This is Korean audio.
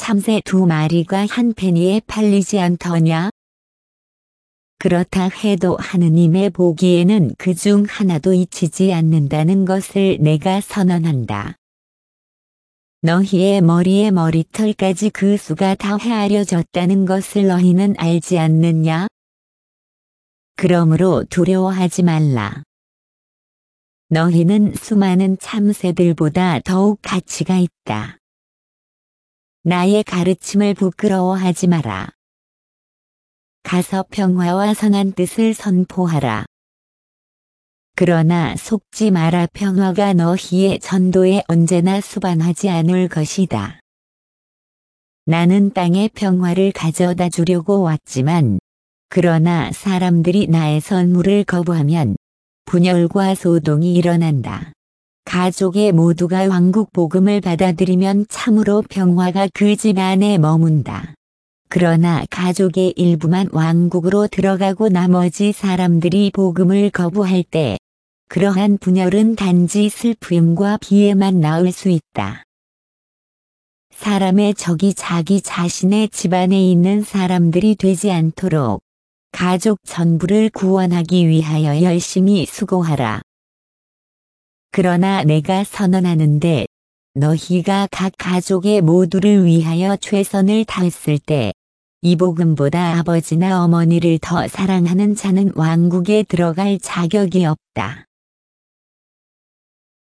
참새 2마리가 한 페니에 팔리지 않더냐? 그렇다 해도 하느님의 보기에는 그중 하나도 잊히지 않는다는 것을 내가 선언한다. 너희의 머리에 머리털까지 그 수가 다 헤아려졌다는 것을 너희는 알지 않느냐? 그러므로 두려워하지 말라. 너희는 수많은 참새들보다 더욱 가치가 있다. 나의 가르침을 부끄러워하지 마라. 가서 평화와 선한 뜻을 선포하라. 그러나 속지 마라. 평화가 너희의 전도에 언제나 수반하지 않을 것이다. 나는 땅에 평화를 가져다 주려고 왔지만, 그러나 사람들이 나의 선물을 거부하면 분열과 소동이 일어난다. 가족의 모두가 왕국 복음을 받아들이면 참으로 평화가 그 집 안에 머문다. 그러나 가족의 일부만 왕국으로 들어가고 나머지 사람들이 복음을 거부할 때 그러한 분열은 단지 슬픔과 비애만 낳을 수 있다. 사람의 적이 자기 자신의 집안에 있는 사람들이 되지 않도록 가족 전부를 구원하기 위하여 열심히 수고하라. 그러나 내가 선언하는데 너희가 각 가족의 모두를 위하여 최선을 다했을 때 이 복음보다 아버지나 어머니를 더 사랑하는 자는 왕국에 들어갈 자격이 없다.